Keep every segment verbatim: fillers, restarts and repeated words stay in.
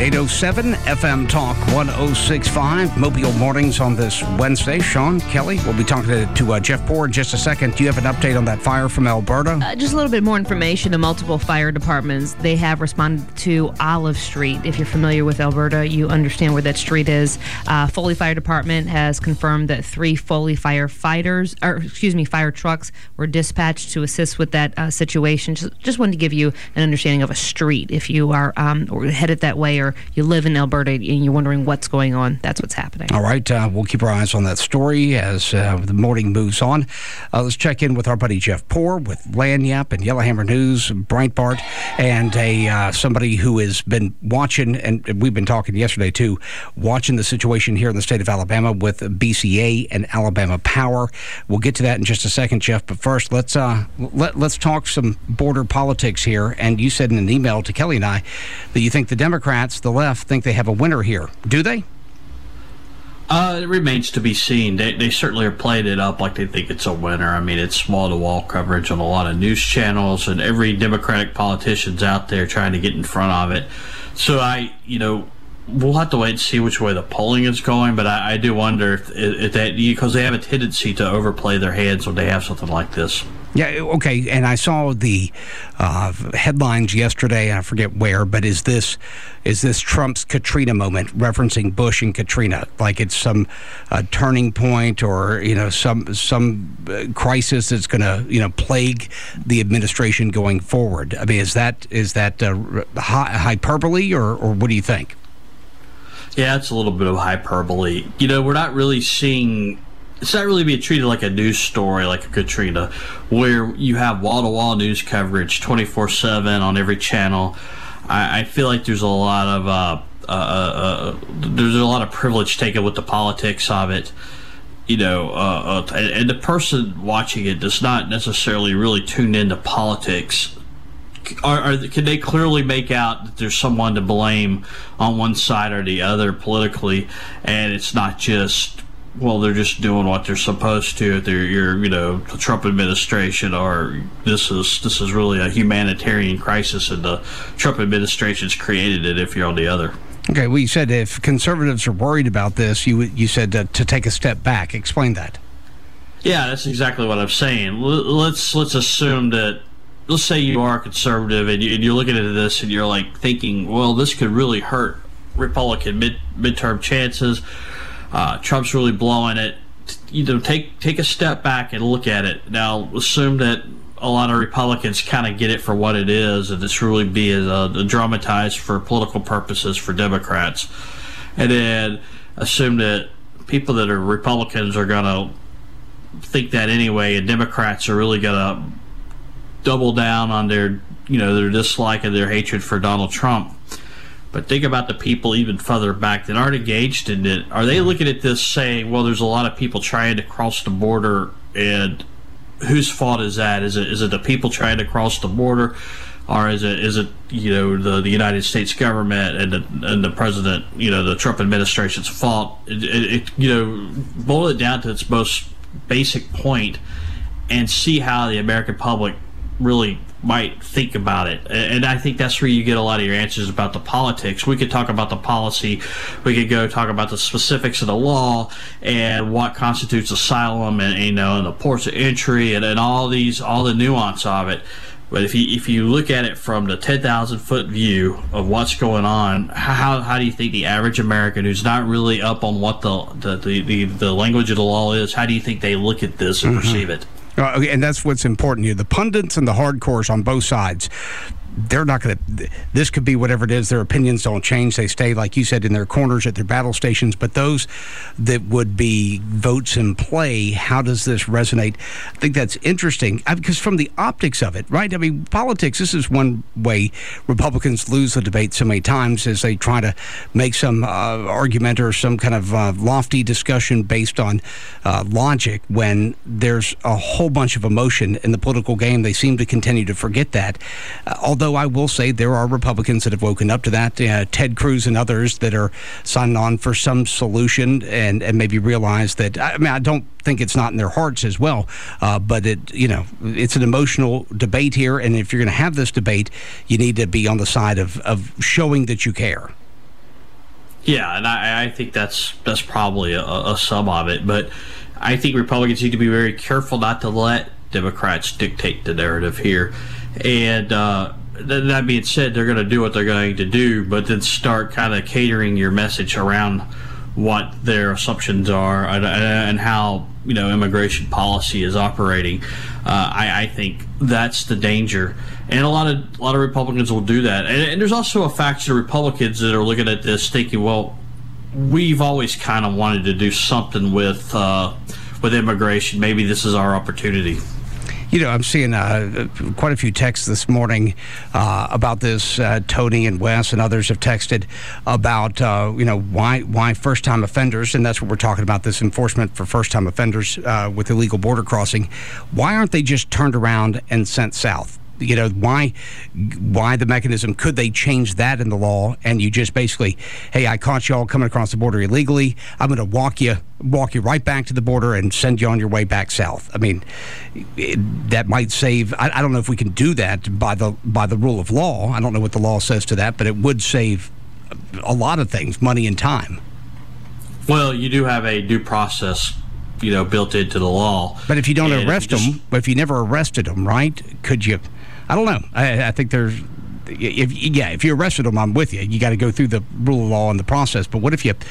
eight oh seven F M Talk one oh six point five, Mobile Mornings on this Wednesday. Sean, Kelly, we'll be talking to, to uh, Jeff Poor in just a second. Do you have an update on that fire from Alberta? Uh, just a little bit more information. To multiple fire departments, they have responded to Olive Street. If you're familiar with Alberta, you understand where that street is. Uh, Foley Fire Department has confirmed that three Foley firefighters, or excuse me, fire trucks were dispatched to assist with that uh, situation. Just, just wanted to give you an understanding of a street. If you are um, headed that way, or you live in Alberta and you're wondering what's going on, that's what's happening. All right, uh, we'll keep our eyes on that story as uh, the morning moves on. Uh, let's check in with our buddy Jeff Poor with Lagniappe and Yellowhammer News, Breitbart, and a uh, somebody who has been watching, and we've been talking yesterday too, watching the situation here in the state of Alabama with B C A and Alabama Power. We'll get to that in just a second, Jeff. But first, let's uh, let, let's talk some border politics here. And you said in an email to Kelly and I that you think the Democrats, the left, think they have a winner here. Do they? Uh, it remains to be seen. They they certainly are playing it up like they think it's a winner. I mean, it's wall-to-wall coverage on a lot of news channels, and every Democratic politician's out there trying to get in front of it. So I, you know, we'll have to wait and see which way the polling is going, but I, I do wonder if, if that, because they have a tendency to overplay their hands when they have something like this. Yeah, okay, and I saw the uh, headlines yesterday, I forget where, but is this is this Trump's Katrina moment, referencing Bush and Katrina, like it's some uh, turning point or, you know, some some uh, crisis that's going to, you know, plague the administration going forward? I mean, is that is that uh, hy- hyperbole, or, or what do you think? Yeah, it's a little bit of hyperbole. You know, we're not really seeing... It's not really being treated like a news story like a Katrina, where you have wall-to-wall news coverage twenty-four seven on every channel. I, I feel like there's a lot of uh, uh, uh, there's a lot of privilege taken with the politics of it, you know, uh, uh, and, and the person watching it does not necessarily really tune into politics. Are, are, can they clearly make out that there's someone to blame on one side or the other politically, and it's not just, well, they're just doing what they're supposed to. If they're, you're, you know, the Trump administration, or this is this is really a humanitarian crisis, and the Trump administration's created it. If you're on the other. Okay, well, you said if conservatives are worried about this, you you said uh, to take a step back. Explain that. Yeah, that's exactly what I'm saying. L- let's let's assume that. Let's say you are a conservative and, you, and you're looking at this and you're like thinking, well, this could really hurt Republican mid midterm chances. Uh, Trump's really blowing it. You know, take take a step back and look at it. Now, assume that a lot of Republicans kind of get it for what it is, and it's really being uh, dramatized for political purposes for Democrats. And then assume that people that are Republicans are going to think that anyway, and Democrats are really going to double down on their, you know, their dislike and their hatred for Donald Trump. But think about the people even further back that aren't engaged in it. Are they looking at this saying, well, there's a lot of people trying to cross the border, and whose fault is that? Is it is it the people trying to cross the border, or is it is it you know the, the United States government and the and the president, you know, the Trump administration's fault? It, it, it you know, boil it down to its most basic point, and see how the American public really might think about it. And I think that's where you get a lot of your answers about the politics. We could talk about the policy, we could go talk about the specifics of the law and what constitutes asylum, and, you know, and the ports of entry, and, and all these all the nuance of it. But if you if you look at it from the ten thousand foot view of what's going on, how how do you think the average American who's not really up on what the the the, the, the language of the law is, how do you think they look at this and mm-hmm. perceive it? Uh, and that's what's important here. The pundits and the hardcores on both sides, they're not going to, this could be whatever it is. Their opinions don't change. They stay, like you said, in their corners at their battle stations. But those that would be votes in play, how does this resonate? I think that's interesting uh, because from the optics of it, right? I mean, politics, this is one way Republicans lose the debate so many times, as they try to make some uh, argument or some kind of uh, lofty discussion based on uh, logic, when there's a whole bunch of emotion in the political game. They seem to continue to forget that. Uh, although I will say there are Republicans that have woken up to that, uh, Ted Cruz and others that are signing on for some solution, and, and maybe realize that, I mean, I don't think it's not in their hearts as well, uh, but it, you know, it's an emotional debate here, and if you're going to have this debate, you need to be on the side of, of showing that you care. Yeah, and I, I think that's that's probably a, a sum of it. But I think Republicans need to be very careful not to let Democrats dictate the narrative here. And uh, th- that being said, they're going to do what they're going to do, but then start kind of catering your message around what their assumptions are and, and how, you know, immigration policy is operating. Uh, I, I think that's the danger, and a lot of a lot of Republicans will do that. And, and there's also a faction of Republicans that are looking at this thinking, well, we've always kind of wanted to do something with uh, with immigration. Maybe this is our opportunity. You know, I'm seeing uh, quite a few texts this morning uh, about this. Uh, Tony and Wes and others have texted about, uh, you know, why why first-time offenders, and that's what we're talking about, this enforcement for first-time offenders uh, with illegal border crossing. Why aren't they just turned around and sent south? You know, why why the mechanism? Could they change that in the law? And you just basically, hey, I caught you all coming across the border illegally. I'm going to walk you walk you right back to the border and send you on your way back south. I mean, it, that might save. I, I don't know if we can do that by the by the rule of law. I don't know what the law says to that, but it would save a lot of things, money and time. Well, you do have a due process, you know, built into the law. But if you don't and arrest just, them, if you never arrested them, right? Could you? I don't know. I, I think there's, if yeah, if you arrested them, I'm with you. You got to go through the rule of law and the process. But what if you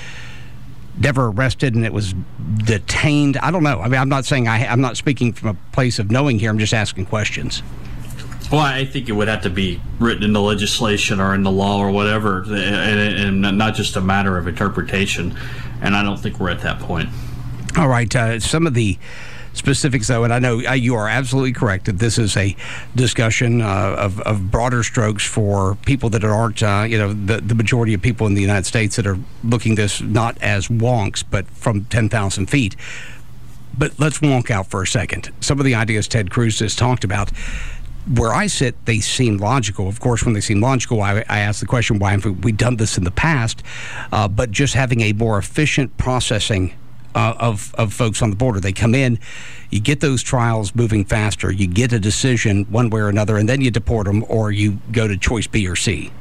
never arrested and it was detained? I don't know. I mean, I'm not saying I, I'm not speaking from a place of knowing here. I'm just asking questions. Well, I think it would have to be written in the legislation or in the law or whatever, and, and not just a matter of interpretation. And I don't think we're at that point. All right. Uh, some of the specifics, though, and I know uh, you are absolutely correct that this is a discussion uh, of, of broader strokes for people that aren't, uh, you know, the, the majority of people in the United States that are looking this not as wonks, but from ten thousand feet. But let's wonk out for a second. Some of the ideas Ted Cruz has talked about, where I sit, they seem logical. Of course, when they seem logical, I, I ask the question, why haven't we done this in the past? Uh, but just having a more efficient processing Uh, of, of folks on the border. They come in, you get those trials moving faster, you get a decision one way or another, and then you deport them or you go to choice B or C.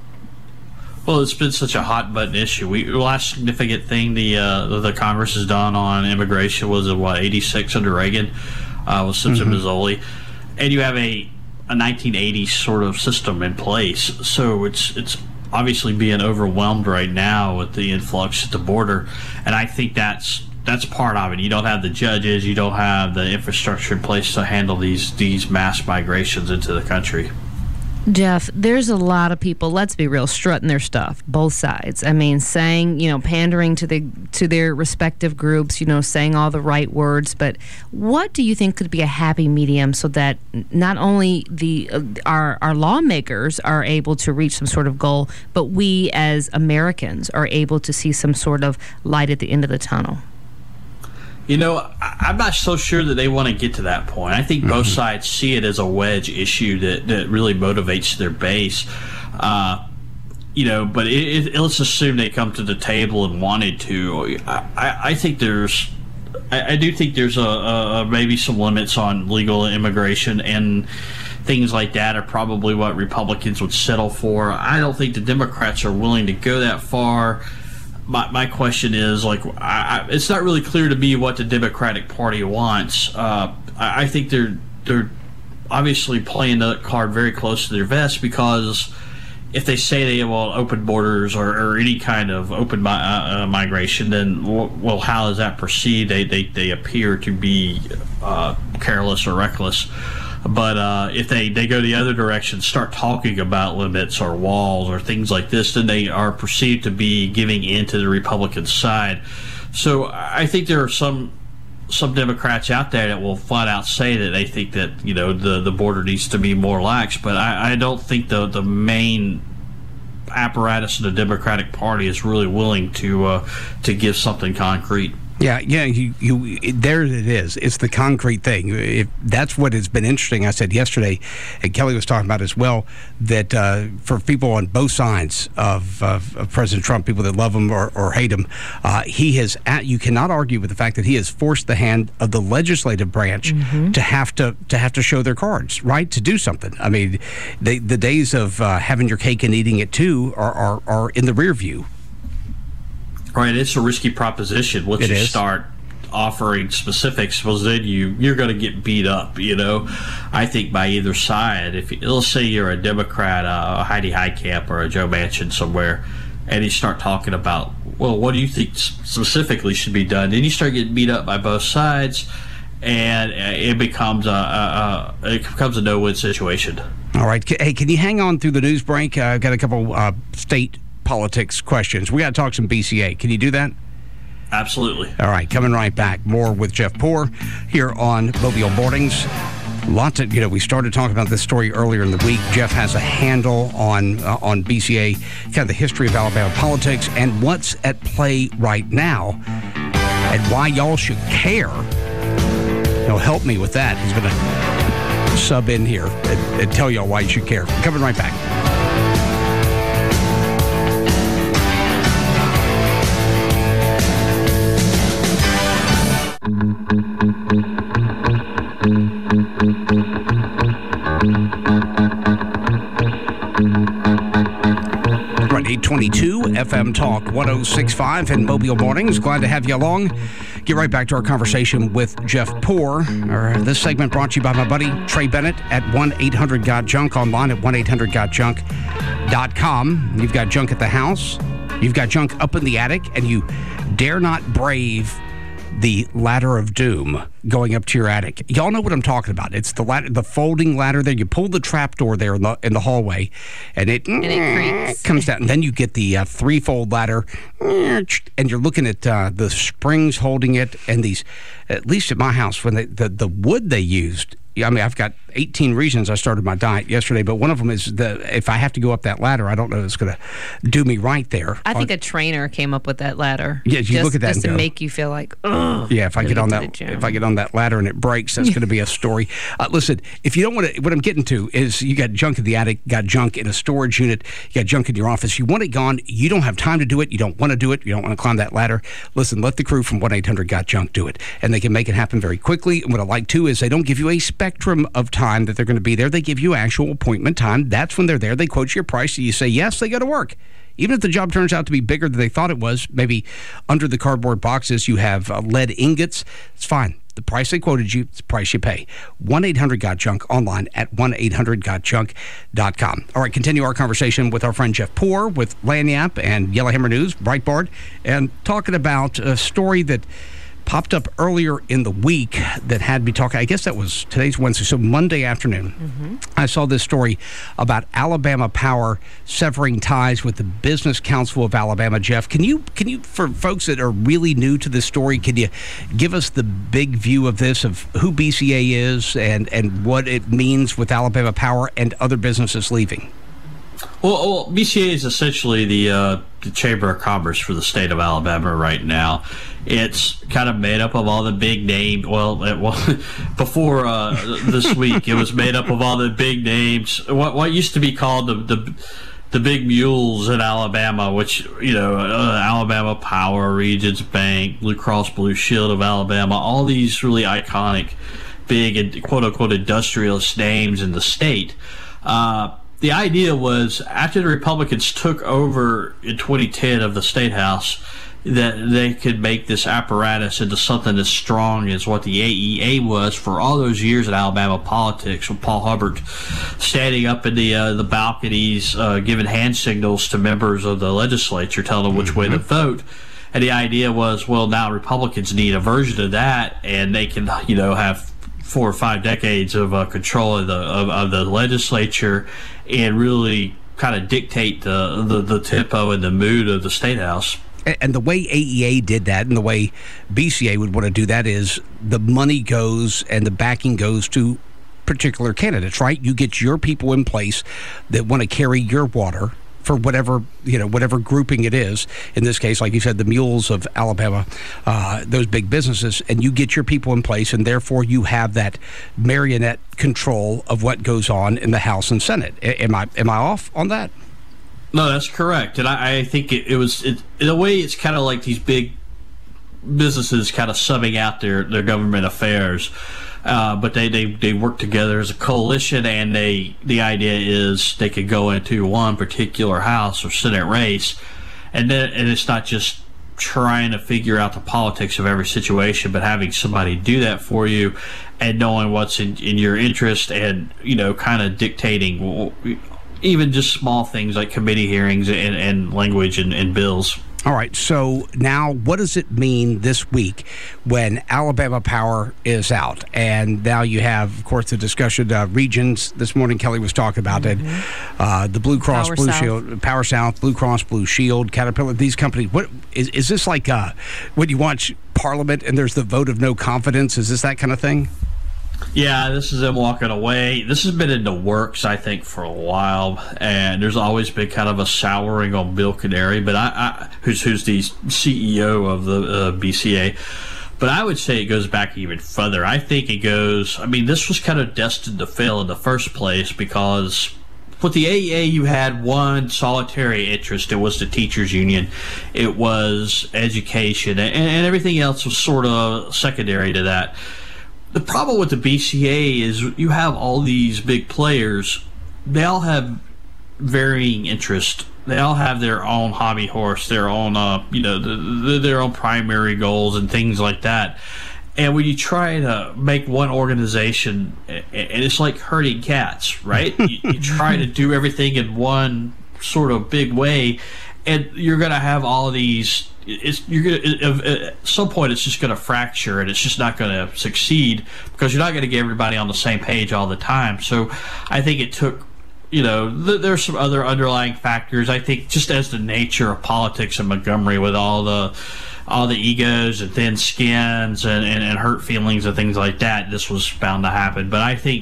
Well, it's been such a hot button issue. We, the last significant thing the uh, the Congress has done on immigration was, what, eighty-six under Reagan, uh, with Simpson, mm-hmm. Mazzoli. And you have a, a nineteen eighties sort of system in place. So it's it's obviously being overwhelmed right now with the influx at the border. And I think that's That's part of it. You don't have the judges. You don't have the infrastructure in place to handle these these mass migrations into the country. Jeff, there's a lot of people, let's be real, strutting their stuff, both sides. I mean, saying, you know, pandering to the to their respective groups, you know, saying all the right words. But what do you think could be a happy medium so that not only the uh, our our lawmakers are able to reach some sort of goal, but we as Americans are able to see some sort of light at the end of the tunnel? You know, I'm not so sure that they want to get to that point. I think both mm-hmm. sides see it as a wedge issue that, that really motivates their base. Uh, you know, but it, it, let's assume they come to the table and wanted to. I, I think there's, I, I do think there's a, a maybe some limits on legal immigration, and things like that are probably what Republicans would settle for. I don't think the Democrats are willing to go that far. My, my question is, like, I, I, it's not really clear to me what the Democratic Party wants. Uh, I, I think they're they're obviously playing the card very close to their vest, because if they say they will open borders or, or any kind of open mi- uh, uh, migration, then well, how is that perceived? They they, they appear to be uh, careless or reckless. But uh, if they, they go the other direction, start talking about limits or walls or things like this, then they are perceived to be giving in to the Republican side. So I think there are some some Democrats out there that will flat out say that they think that, you know, the, the border needs to be more lax. But I, I don't think the the main apparatus of the Democratic Party is really willing to uh, to give something concrete. Yeah, yeah, you, you, there it is. It's the concrete thing. If that's what has been interesting. I said yesterday, and Kelly was talking about as well, that uh, for people on both sides of, of, of President Trump, people that love him or, or hate him, uh, he has. At, you cannot argue with the fact that he has forced the hand of the legislative branch mm-hmm. to have to to have to show their cards, right, to do something. I mean, they, the days of uh, having your cake and eating it too are, are, are in the rear view. Right, it's a risky proposition once It you is. start offering specifics. Well, then you you're going to get beat up. You know, I think by either side. If you, let's say you're a Democrat, uh, a Heidi Heitkamp or a Joe Manchin somewhere, and you start talking about, well, what do you think specifically should be done? Then you start getting beat up by both sides, and it becomes a, a, a it becomes a no-win situation. All right. Hey, can you hang on through the news break? Uh, I've got a couple uh, state politics questions. We got to talk some B C A. Can you do that? Absolutely. All right, coming right back. More with Jeff Poor here on Mobile Mornings. Lots of, you know, we started talking about this story earlier in the week. Jeff has a handle on uh, on B C A, kind of the history of Alabama politics and what's at play right now and why y'all should care. He'll help me with that. He's going to sub in here and, and tell y'all why you should care. Coming right back. eight twenty-two F M Talk one oh six point five and Mobile Mornings. Glad to have you along. Get right back to our conversation with Jeff Poor. Or this segment brought to you by my buddy Trey Bennett at one eight hundred got junk, online at one eight hundred got junk dot com. You've got junk at the house, you've got junk up in the attic, and you dare not brave the ladder of doom going up to your attic. Y'all know what I'm talking about. It's the ladder, the folding ladder there. You pull the trap door there in the in the hallway, and it, and it creaks. comes down. And then you get the uh, three-fold ladder, and you're looking at uh, the springs holding it, and these, at least at my house, when they, the, the wood they used, I mean, I've got eighteen reasons I started my diet yesterday, but one of them is the if I have to go up that ladder, I don't know if it's going to do me right there. I think a trainer came up with that ladder. Yeah, you just, look at that just and to go, make you feel like, ugh. Yeah, if I Really get on to that, the gym. if I get on that ladder and it breaks, that's going to be a story. Uh, listen, if you don't want to, what I'm getting to is you got junk in the attic, got junk in a storage unit, you got junk in your office. You want it gone. You don't have time to do it. You don't want to do it. You don't want to climb that ladder. Listen, let the crew from one eight hundred got junk do it, and they can make it happen very quickly. And what I like too is they don't give you a spectrum of time that they're going to be there. They give you actual appointment time. That's when they're there. They quote you a price. You say yes, they go to work. Even if the job turns out to be bigger than they thought it was, maybe under the cardboard boxes you have uh, lead ingots, it's fine. The price they quoted you, it's the price you pay. one eight hundred got junk, online at one eight hundred got junk dot com. All right, continue our conversation with our friend Jeff Poor with Lagniappe and Yellowhammer News, Breitbart, and talking about a story that popped up earlier in the week that had me talking. I guess that was today's Wednesday, so Monday afternoon. Mm-hmm. I saw this story about Alabama Power severing ties with the Business Council of Alabama. Jeff, can you, can you, for folks that are really new to this story, can you give us the big view of this, of who B C A is and, and what it means with Alabama Power and other businesses leaving? Well, well B C A is essentially the, uh, the Chamber of Commerce for the state of Alabama right now. It's kind of made up of all the big names. Well, it, well before uh, this week, it was made up of all the big names. What what used to be called the the, the big mules in Alabama, which, you know, uh, Alabama Power, Regions Bank, Blue Cross Blue Shield of Alabama, all these really iconic, big and quote unquote industrialist names in the state. Uh, The idea was, after the Republicans took over in twenty ten of the State House, that they could make this apparatus into something as strong as what the A E A was for all those years in Alabama politics, with Paul Hubbard standing up in the uh, the balconies, uh, giving hand signals to members of the legislature, telling them which way to vote. And the idea was, well, now Republicans need a version of that, and they can, you know, have four or five decades of uh, control of the of, of the legislature and really kind of dictate the, the the tempo and the mood of the State House. And the way A E A did that, and the way B C A would want to do that, is the money goes and the backing goes to particular candidates, right? You get your people in place that want to carry your water for whatever, you know, whatever grouping it is. In this case, like you said, the mules of Alabama, uh, those big businesses, and you get your people in place, and therefore you have that marionette control of what goes on in the House and Senate. A- am I am I off on that? No, that's correct. And I, I think it, it was, it, in a way, it's kind of like these big businesses kind of subbing out their, their government affairs. Uh, but they, they, they work together as a coalition, and they the idea is they could go into one particular House or Senate race, and then and it's not just trying to figure out the politics of every situation, but having somebody do that for you and knowing what's in, in your interest and, you know, kind of dictating even just small things like committee hearings and, and language and, and bills. All right, so now what does it mean this week when Alabama Power is out? And now you have, of course, the discussion, uh, regions. This morning, Kelly was talking about mm-hmm. it. Uh, the Blue Cross Power Blue South. Shield, Power South, Blue Cross Blue Shield, Caterpillar, these companies. What is, is this like uh, when you watch Parliament and there's the vote of no confidence? Is this that kind of thing? Yeah, this is them walking away. This has been in the works, I think, for a while, and there's always been kind of a souring on Bill Canary, but I, I who's who's the C E O of the uh, B C A. But I would say it goes back even further. I think it goes. I mean, this was kind of destined to fail in the first place because with the A E A, you had one solitary interest. It was the teachers' union. It was education, and, and everything else was sort of secondary to that. The problem with the B C A is you have all these big players. They all have varying interests. They all have their own hobby horse, their own, uh, you know, the, the, their own primary goals and things like that. And when you try to make one organization, and it's like herding cats, right? you, you try to do everything in one sort of big way, and you're going to have all of these. It's you're gonna at some point it's just going to fracture and it's just not going to succeed because you're not going to get everybody on the same page all the time. So I think it took, you know, th- there's some other underlying factors. I think just as the nature of politics in Montgomery with all the all the egos and thin skins and, and, and hurt feelings and things like that, this was bound to happen. But I think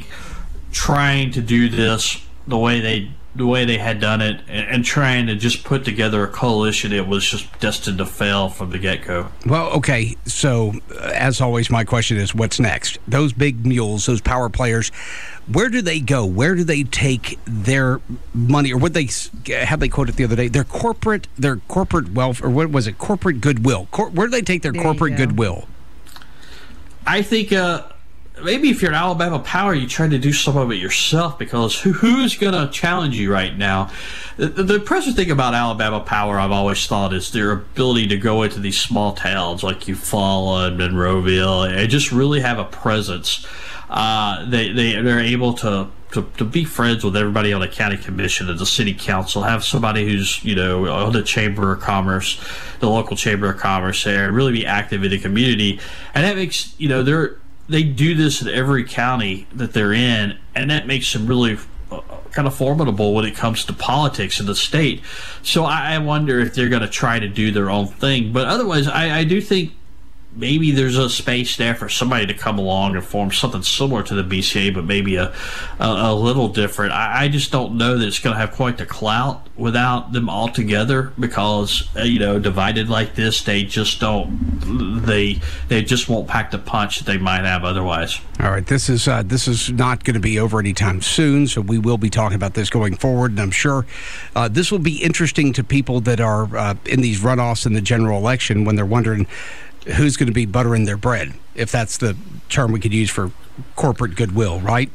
trying to do this the way they the way they had done it and, and trying to just put together a coalition, it was just destined to fail from the get-go. Well, okay, so uh, as always, my question is, what's next? Those big mules, those power players, where do they go? Where do they take their money? Or what they have they quoted the other day? Their corporate, their corporate wealth, or what was it? Corporate goodwill. Cor- where do they take their there corporate goodwill? I think uh, maybe if you're an Alabama Power, you try to do some of it yourself because who, who's going to challenge you right now? The, the impressive thing about Alabama Power, I've always thought, is their ability to go into these small towns like Eufaula and Monroeville and just really have a presence. Uh, they, they, they're able to, to, to be friends with everybody on the county commission and the city council, have somebody who's, you know, on the Chamber of Commerce, the local Chamber of Commerce there, really be active in the community. And that makes, you know, they're, they do this in every county that they're in, and that makes them really uh, kind of formidable when it comes to politics in the state. So I, I wonder if they're going to try to do their own thing. But otherwise, I, I do think maybe there's a space there for somebody to come along and form something similar to the B C A, but maybe a a, a little different. I, I just don't know that it's going to have quite the clout without them all together because, uh, you know, divided like this, they just don't, they they just won't pack the punch that they might have otherwise. All right, this is uh, this is not going to be over anytime soon, so we will be talking about this going forward, and I'm sure uh, this will be interesting to people that are uh, in these runoffs in the general election when they're wondering who's going to be buttering their bread, if that's the term we could use for corporate goodwill, right?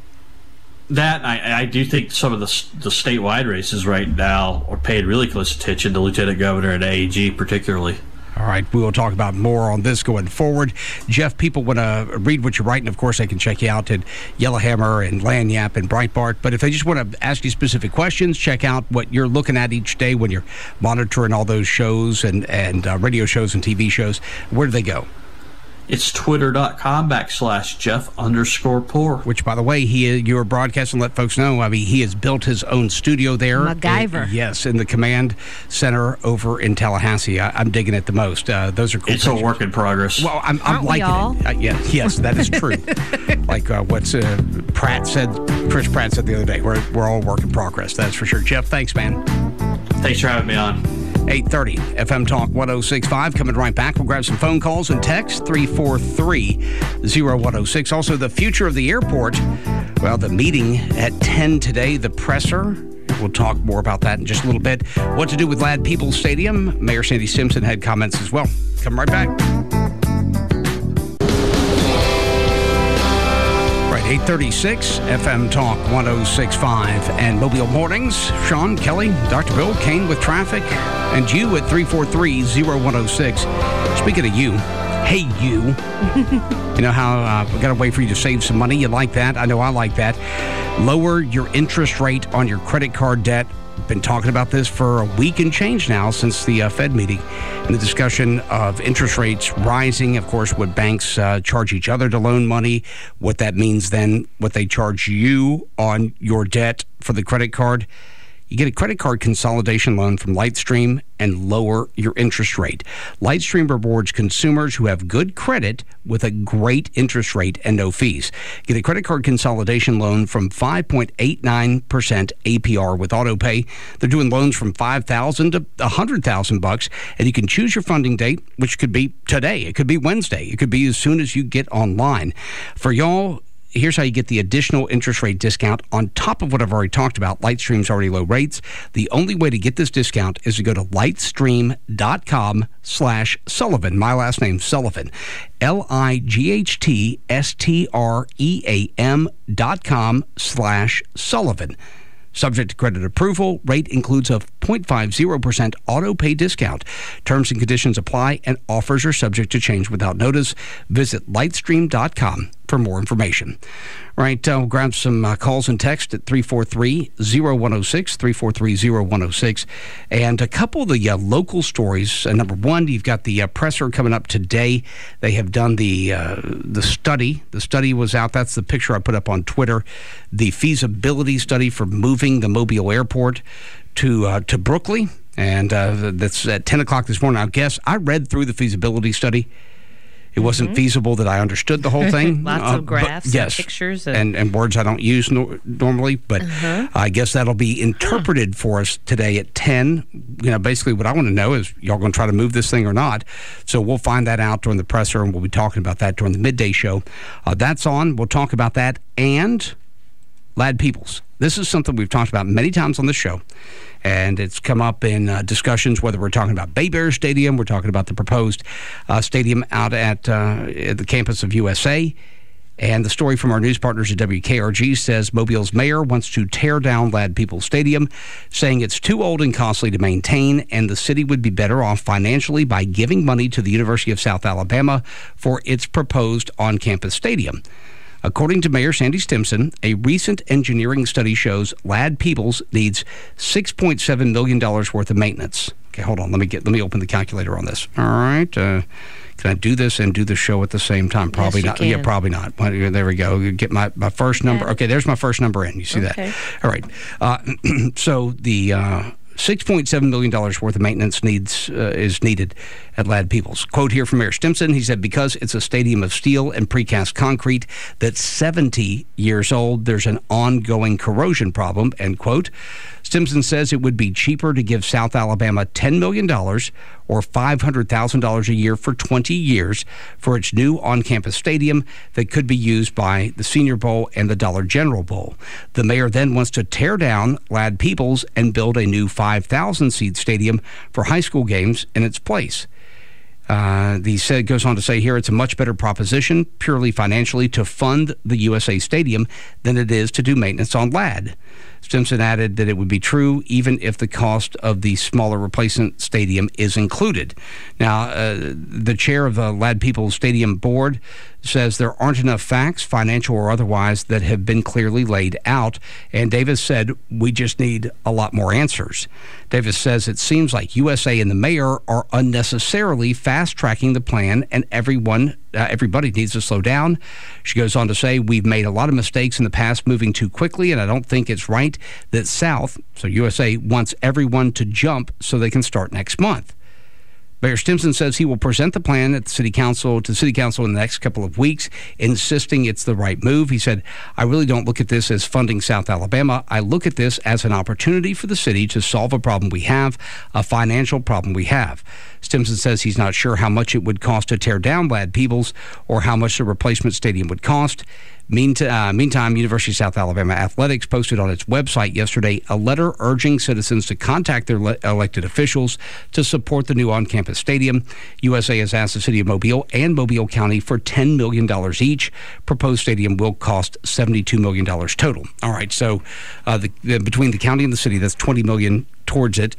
That, I, I do think some of the, the statewide races right now are paying really close attention to Lieutenant Governor and A G particularly. All right, we will talk about more on this going forward. Jeff, people want to read what you're writing. Of course, they can check you out at Yellowhammer and Lagniappe and Breitbart. But if they just want to ask you specific questions, check out what you're looking at each day when you're monitoring all those shows and, and uh, radio shows and T V shows. Where do they go? It's twitter.com backslash Jeff underscore Poor. Which, by the way, he you were broadcasting, let folks know, I mean, he has built his own studio there. MacGyver. In, yes, in the command center over in Tallahassee. I, I'm digging it the most. Uh, those are cool It's pictures. a work in progress. Well, I'm, I'm Aren't we liking all? it. Uh, yeah, yes, that is true. Like uh, what's uh, Pratt said, Chris Pratt said the other day, we're, we're all work in progress. That's for sure. Jeff, thanks, man. Thanks for having me on. eight thirty F M Talk one oh six point five. Coming right back. We'll grab some phone calls and text three four three, oh one oh six. Also, the future of the airport. Well, the meeting at ten today, the presser. We'll talk more about that in just a little bit. What to do with Ladd Peoples Stadium. Mayor Sandy Simpson had comments as well. Come right back. eight thirty-six F M Talk one oh six point five and Mobile Mornings. Sean, Kelly, Doctor Bill, Kane with traffic, and you at three four three, oh one oh six. Speaking of you, hey you. You know how uh, we got to wait for you to save some money? You like that? I know I like that. Lower your interest rate on your credit card debt. Been talking about this for a week and change now since the uh, Fed meeting, and the discussion of interest rates rising. Of course, what banks uh, charge each other to loan money, what that means then, what they charge you on your debt for the credit card. You get a credit card consolidation loan from Lightstream and lower your interest rate. Lightstream rewards consumers who have good credit with a great interest rate and no fees. Get a credit card consolidation loan from five point eight nine percent A P R with AutoPay. They're doing loans from five thousand dollars to one hundred thousand dollars, and you can choose your funding date, which could be today. It could be Wednesday. It could be as soon as you get online. For y'all, here's how you get the additional interest rate discount on top of what I've already talked about. Lightstream's already low rates. The only way to get this discount is to go to lightstream.com slash Sullivan. My last name, Sullivan. L I G H T S T R E A M dot com slash Sullivan. Subject to credit approval. Rate includes a zero point five zero percent auto pay discount. Terms and conditions apply, and offers are subject to change without notice. Visit lightstream dot com for more information. All right, uh, we'll grab some uh, calls and text at three four three, oh one oh six, three four three, oh one oh six. And a couple of the uh, local stories. Uh, number one, you've got the uh, presser coming up today. They have done the uh, the study. The study was out. That's the picture I put up on Twitter. The feasibility study for moving the Mobile Airport to uh, to Brooklyn. And uh, that's at ten o'clock this morning. I guess I read through the feasibility study. It wasn't mm-hmm. feasible that I understood the whole thing. Lots uh, of graphs but, yes, and pictures. And, and, and words I don't use no, normally. But uh-huh. I guess that'll be interpreted for us today at ten. You know, basically what I want to know is, y'all going to try to move this thing or not? So we'll find that out during the presser, and we'll be talking about that during the midday show. Uh, that's on. We'll talk about that. And Ladd Peebles. This is something we've talked about many times on the show. And it's come up in uh, discussions, whether we're talking about Bay Bears Stadium, we're talking about the proposed uh, stadium out at, uh, at the campus of U S A. And the story from our news partners at W K R G says Mobile's mayor wants to tear down Ladd Peebles Stadium, saying it's too old and costly to maintain, and the city would be better off financially by giving money to the University of South Alabama for its proposed on-campus stadium. According to Mayor Sandy Stimson, a recent engineering study shows Ladd Peebles needs six point seven million dollars worth of maintenance. Okay, hold on. Let me get. Let me open the calculator on this. All right. Uh, can I do this and do the show at the same time? Probably yes, not. Can. Yeah, probably not. Well, there we go. Get my, my first number. Okay, there's my first number in. You see okay. that? All right. Uh, so the uh, six point seven million dollars worth of maintenance needs uh, is needed at Ladd Peebles. Quote here from Mayor Stimson. He said, because it's a stadium of steel and precast concrete that's seventy years old, there's an ongoing corrosion problem, end quote. Stimson says it would be cheaper to give South Alabama ten million dollars or five hundred thousand dollars a year for twenty years for its new on-campus stadium that could be used by the Senior Bowl and the Dollar General Bowl. The mayor then wants to tear down Ladd Peebles and build a new five thousand seat stadium for high school games in its place. Uh, the said goes on to say here it's a much better proposition purely financially to fund the U S A Stadium than it is to do maintenance on Ladd. Stimson added that it would be true even if the cost of the smaller replacement stadium is included. Now, uh, the chair of the Ladd Peebles Stadium Board says there aren't enough facts, financial or otherwise, that have been clearly laid out. And Davis said, we just need a lot more answers. Davis says it seems like U S A and the mayor are unnecessarily fast-tracking the plan, and everyone, uh, everybody needs to slow down. She goes on to say, we've made a lot of mistakes in the past moving too quickly, and I don't think it's right that South, so U S A, wants everyone to jump so they can start next month. Mayor Stimson says he will present the plan at the city council to city council in the next couple of weeks, insisting it's the right move. He said, I really don't look at this as funding South Alabama. I look at this as an opportunity for the city to solve a problem we have, a financial problem we have. Stimson says he's not sure how much it would cost to tear down Ladd Peebles or how much the replacement stadium would cost. Meantime, uh, meantime, University of South Alabama Athletics posted on its website yesterday a letter urging citizens to contact their le- elected officials to support the new on-campus stadium. U S A has asked the city of Mobile and Mobile County for ten million dollars each. Proposed stadium will cost seventy-two million dollars total. All right, so uh, the, the, between the county and the city, that's twenty million dollars towards it.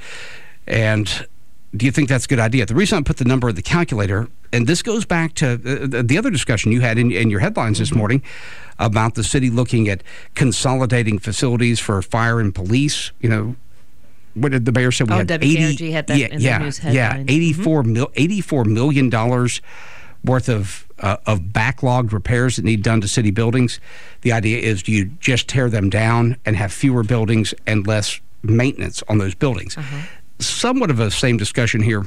And do you think that's a good idea? The reason I put the number in the calculator, and this goes back to uh, the other discussion you had in, in your headlines this morning about the city looking at consolidating facilities for fire and police. You know, what did the mayor say? We oh, had W K R G had that yeah, in yeah, the news headline. Yeah, eighty-four, mm-hmm. mil, eighty-four million dollars worth of uh, of backlogged repairs that need done to city buildings. The idea is, do you just tear them down and have fewer buildings and less maintenance on those buildings? Uh-huh. Somewhat of a same discussion here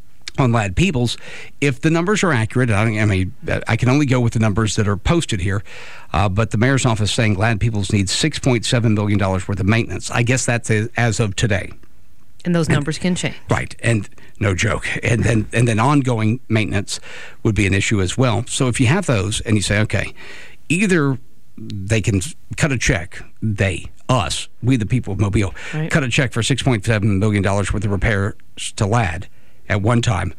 on Ladd Peebles. If the numbers are accurate, I mean, I can only go with the numbers that are posted here, uh, but the mayor's office is saying Ladd Peebles needs six point seven million dollars worth of maintenance. I guess that's as of today. And those numbers and, can change. Right, and no joke. And then and then ongoing maintenance would be an issue as well. So if you have those and you say, okay, either they can cut a check, they, us, we the people of Mobile, right, cut a check for six point seven million dollars worth of repairs to Ladd at one time,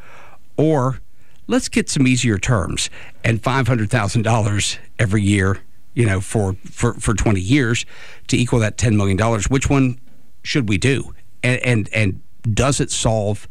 or let's get some easier terms and five hundred thousand dollars every year, you know, for, for, for twenty years to equal that ten million dollars. Which one should we do? And, and, and does it solve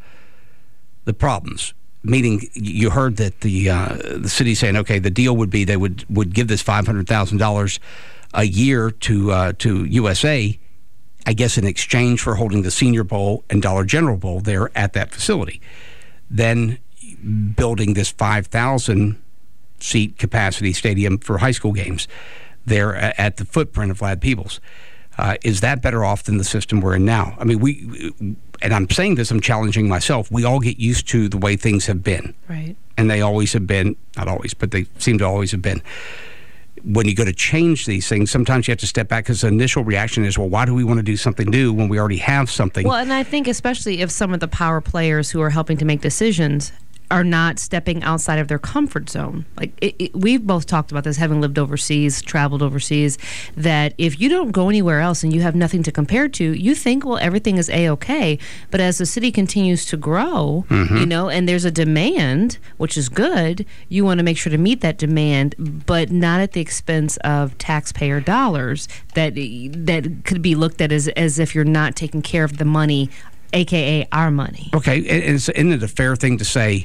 the problems? Meaning, you heard that the uh, the city saying, okay, the deal would be they would, would give this five hundred thousand dollars a year to uh, to U S A, I guess in exchange for holding the Senior Bowl and Dollar General Bowl there at that facility. Then building this five thousand seat capacity stadium for high school games there at the footprint of Ladd Peebles. Uh, is that better off than the system we're in now? I mean, we, and I'm saying this, I'm challenging myself, we all get used to the way things have been. Right. And they always have been, not always, but they seem to always have been. When you go to change these things, sometimes you have to step back because the initial reaction is, well, why do we want to do something new when we already have something? Well, and I think especially if some of the power players who are helping to make decisions are not stepping outside of their comfort zone. Like it, it, we've both talked about this, having lived overseas, traveled overseas, that if you don't go anywhere else and you have nothing to compare to, you think, well, everything is A-okay. But as the city continues to grow, mm-hmm. you know, and there's a demand, which is good, you want to make sure to meet that demand, but not at the expense of taxpayer dollars that that could be looked at as, as if you're not taking care of the money, A K A our money. Okay, and isn't it a fair thing to say,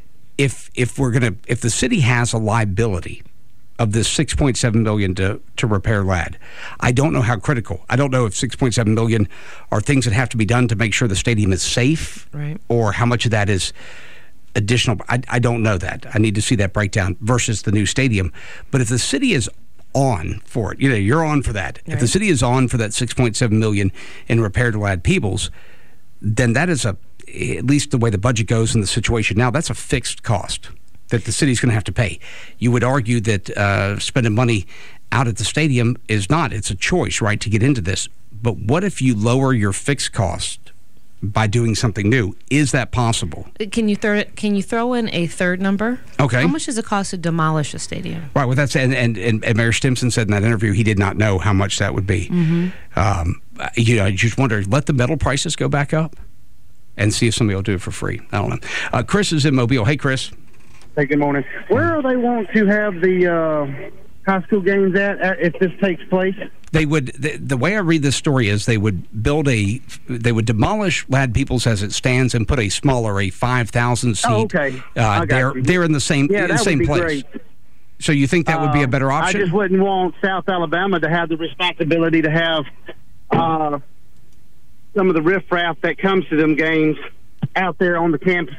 if if we're gonna if the city has a liability of this six point seven million dollars to to repair Ladd, I don't know how critical. I don't know if six point seven million dollars are things that have to be done to make sure the stadium is safe, right, or how much of that is additional. I, I don't know that. I need to see that breakdown versus the new stadium. But if the city is on for it, you know, you're on for that. Right. If the city is on for that six point seven million dollars in repair to Ladd Peebles, then that is a, at least the way the budget goes in the situation now, that's a fixed cost that the city's going to have to pay. You would argue that uh, spending money out at the stadium is not. It's a choice, right, to get into this. But what if you lower your fixed cost by doing something new? Is that possible? Can you throw Can you throw in a third number? Okay. How much does it cost to demolish a stadium? Right. Well, that's and and, and, and Mayor Stimson said in that interview he did not know how much that would be. Mm-hmm. Um, you know, I just wonder, let the metal prices go back up and see if somebody will do it for free. I don't know. Uh, Chris is in Mobile. Hey, Chris. Hey, good morning. Where are they want to have the uh, high school games at if this takes place? They would. The, the way I read this story is they would build a. They would demolish Ladd Peebles as it stands and put a smaller, a five thousand seat. Oh, okay. Uh, they're you. they're in the same yeah, in the that same would be place. Great. So you think that would be a better option? I just wouldn't want South Alabama to have the responsibility to have uh, some of the riffraff that comes to them games out there on the campus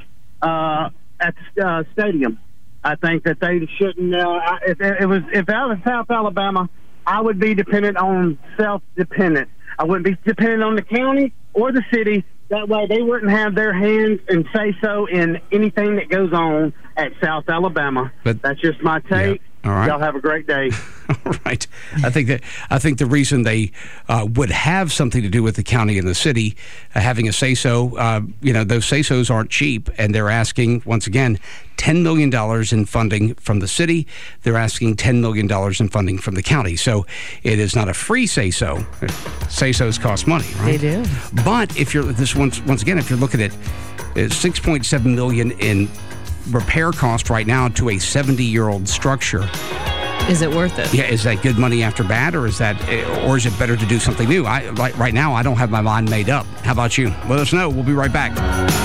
uh, at the uh, stadium. I think that they shouldn't. Uh, if it was, if I was South Alabama, I would be dependent on self-dependent. I wouldn't be dependent on the county or the city. That way, they wouldn't have their hands and say so in anything that goes on at South Alabama. But, that's just my take. All right. Y'all have a great day. All right. I think that I think the reason they uh, would have something to do with the county and the city uh, having a say-so, uh, you know, those say-sos aren't cheap, and they're asking, once again, ten million dollars in funding from the city. They're asking ten million dollars in funding from the county. So it is not a free say-so. Say-sos cost money, right? They do. But if you're, this once, once again, if you're looking at uh, six point seven million dollars in repair cost right now to a seventy-year-old structure. Is it worth it? Yeah, is that good money after bad, or is that, or is it better to do something new? I like right now, I don't have my mind made up. How about you? Let us know. We'll be right back.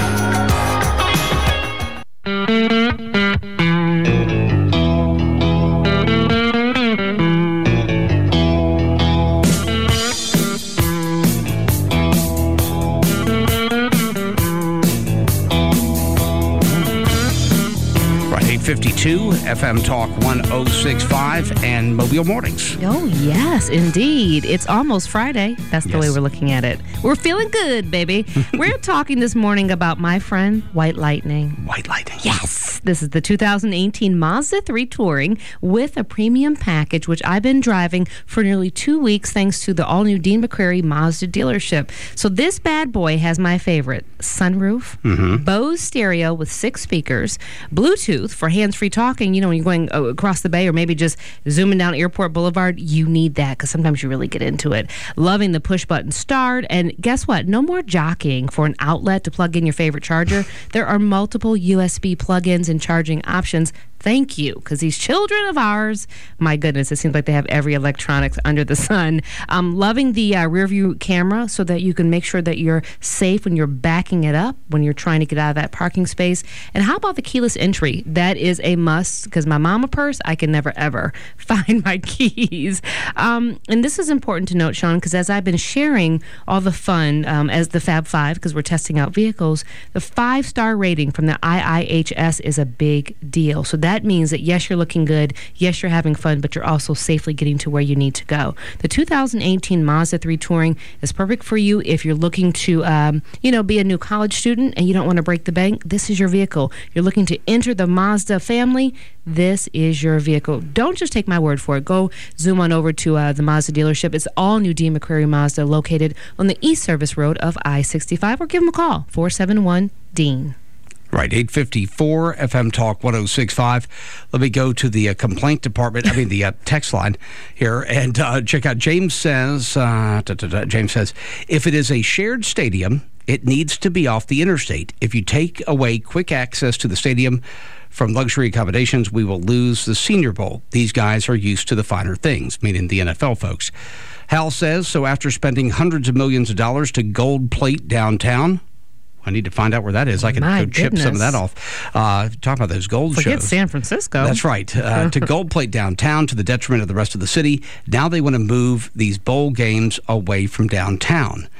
fifty-two F M Talk one oh six point five and Mobile Mornings. Oh, yes, indeed. It's almost Friday. That's the Yes. way we're looking at it. We're feeling good, baby. We're talking this morning about my friend, White Lightning. White Lightning. Yes. This is the two thousand eighteen Mazda three Touring with a premium package, which I've been driving for nearly two weeks thanks to the all-new Dean McCrary Mazda dealership. So this bad boy has my favorite: sunroof, Mm-hmm. Bose stereo with six speakers, Bluetooth for hands-free talking. You know, when you're going uh, across the bay or maybe just zooming down Airport Boulevard, you need that because sometimes you really get into it. Loving the push-button start. And guess what? No more jockeying for an outlet to plug in your favorite charger. There are multiple U S B plug-ins and charging options. Thank you, because these children of ours, my goodness, it seems like they have every electronics under the sun. Um, loving the uh, rear view camera so that you can make sure that you're safe when you're backing it up, when you're trying to get out of that parking space. And how about the keyless entry? That is a must, because my mama purse, I can never, ever find my keys. Um, and this is important to note, Sean, because as I've been sharing all the fun um, as the Fab Five, because we're testing out vehicles, the five-star rating from the I I H S is a big deal. So that That means that, yes, you're looking good, yes, you're having fun, but you're also safely getting to where you need to go. The two thousand eighteen Mazda three Touring is perfect for you if you're looking to, um, you know, be a new college student and you don't want to break the bank. This is your vehicle. You're looking to enter the Mazda family. This is your vehicle. Don't just take my word for it. Go zoom on over to uh, the Mazda dealership. It's all new Dean McCrary Mazda, located on the East Service Road of I sixty-five, or give them a call, four seven one D E A N. Right, eight fifty-four F M Talk one oh six point five. Let me go to the uh, complaint department, I mean the uh, text line here, and uh, check out. James says, uh, da, da, da, James says, if it is a shared stadium, it needs to be off the interstate. If you take away quick access to the stadium from luxury accommodations, we will lose the Senior Bowl. These guys are used to the finer things, meaning the N F L folks. Hal says, so after spending hundreds of millions of dollars to gold plate downtown, I need to find out where that is. I can My go chip goodness. some of that off. Uh, talk about those gold Forget shows. San Francisco. That's right. Uh, to gold plate downtown to the detriment of the rest of the city. Now they want to move these bowl games away from downtown.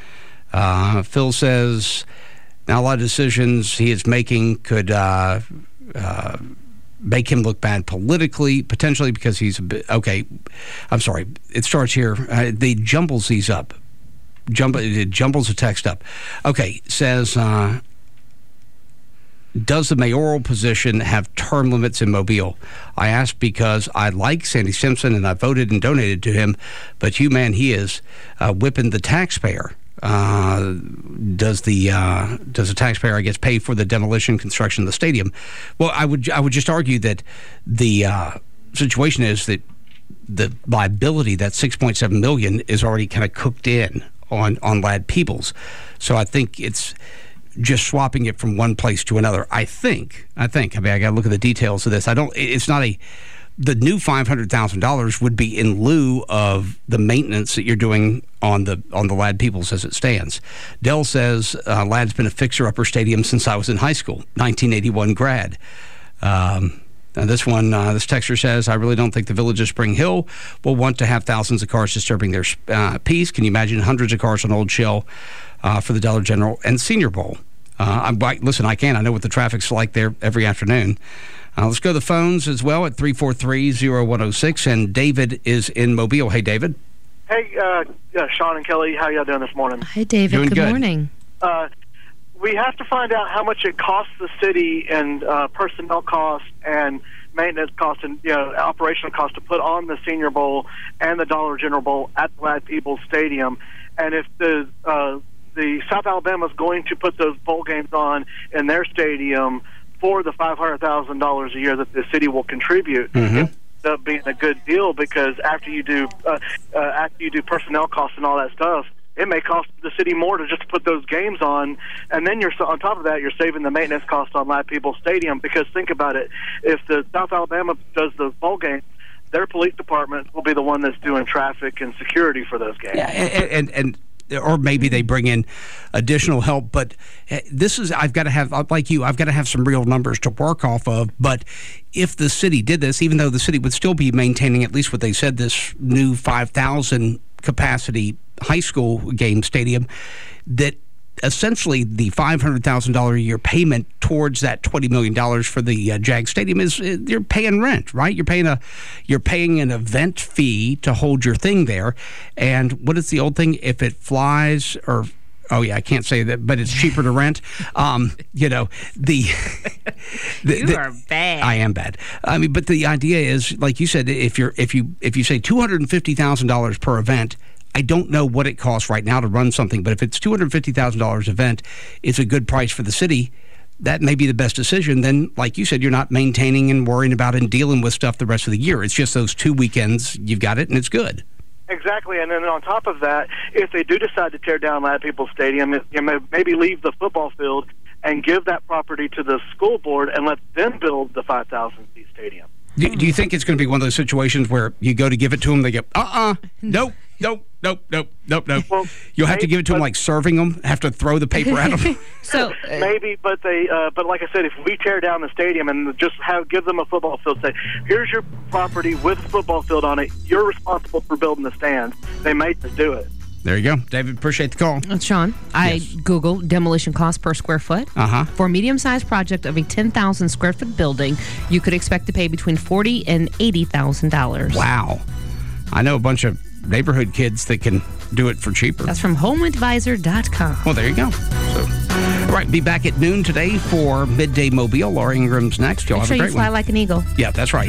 Uh, Phil says, now a lot of decisions he is making could uh, uh, make him look bad politically, potentially because he's a bit, okay, I'm sorry. It starts here. Uh, they jumbles these up. Jumble, it jumbles the text up. Okay, says, uh, does the mayoral position have term limits in Mobile? I asked because I like Sandy Simpson and I voted and donated to him, but you, man, he is uh, whipping the taxpayer. Uh, does the uh, does the taxpayer, I guess, pay for the demolition, construction of the stadium? Well, I would I would just argue that the uh, situation is that the liability, that six point seven million dollars, is already kind of cooked in on, on Ladd Peebles. So I think it's just swapping it from one place to another. I think, I think, I mean, I got to look at the details of this. I don't, it's not a, the new five hundred thousand dollars would be in lieu of the maintenance that you're doing on the, on the Ladd Peebles as it stands. Dell says, uh, Ladd's been a fixer-upper stadium since I was in high school, nineteen eighty-one grad. Um, Now this one, uh, this texter says, I really don't think the Village of Spring Hill will want to have thousands of cars disturbing their uh, peace. Can you imagine hundreds of cars on Old Shell uh, for the Dollar General and Senior Bowl? Uh, I'm like, listen, I can. I know what the traffic's like there every afternoon. Uh, let's go to the phones as well at three four three, oh one oh six. And David is in Mobile. Hey, David. Hey, uh, yeah, Sean and Kelly, how y'all doing this morning? Hi, David. Doing Good, good. morning. Uh, we have to find out how much it costs the city and uh, personnel costs and maintenance cost and you know operational cost to put on the Senior Bowl and the Dollar General Bowl at the Ladd-Peebles Stadium. And if the uh, the South Alabama is going to put those bowl games on in their stadium for the five hundred thousand dollars a year that the city will contribute, Mm-hmm. it ends up being a good deal because after you do uh, uh, after you do personnel costs and all that stuff, it may cost the city more to just put those games on, and then you're on top of that, you're saving the maintenance cost on Ladd-Peebles Stadium. Because think about it, if the South Alabama does the bowl game, their police department will be the one that's doing traffic and security for those games. Yeah, and, and and or maybe they bring in additional help. But this is I've got to have like you, I've got to have some real numbers to work off of. But if the city did this, even though the city would still be maintaining at least what they said, this new five thousand capacity high school game stadium, that essentially the five hundred thousand dollars a year payment towards that twenty million dollars for the uh, Jag Stadium is uh, you're paying rent, right? You're paying a you're paying an event fee to hold your thing there. And what is the old thing? If it flies or oh yeah, I can't say that, but it's cheaper to rent. Um, you know, the, the you the, are bad. I am bad. I mean, but the idea is, like you said, if you're if you if you say two hundred and fifty thousand dollars per event. I don't know what it costs right now to run something, but if it's two hundred fifty thousand dollars event, it's a good price for the city. That may be the best decision. Then, like you said, you're not maintaining and worrying about and dealing with stuff the rest of the year. It's just those two weekends, you've got it, and it's good. Exactly, and then on top of that, if they do decide to tear down Ladd-Peebles Stadium, you know, maybe leave the football field and give that property to the school board and let them build the five thousand seat stadium. Do, do you think it's going to be one of those situations where you go to give it to them, they go, uh-uh, nope, nope, nope, nope, nope, nope. Well, You'll have maybe, to give it to them but- like serving them, have to throw the paper at them. So, uh, Maybe, but they, uh, but like I said, if we tear down the stadium and just have give them a football field, say, here's your property with a football field on it. You're responsible for building the stands. They may just do it. There you go. David, appreciate the call. Uh, Sean, I Yes. Googled demolition cost per square foot. Uh-huh. For a medium-sized project of a ten thousand square foot building, you could expect to pay between forty thousand dollars and eighty thousand dollars. Wow. I know a bunch of neighborhood kids that can do it for cheaper. That's from home advisor dot com. Well, there you go. So, all right, be back at noon today for Midday Mobile. Laura Ingram's next. Y'all Make have sure a you great fly one. like an eagle. Yeah, that's right.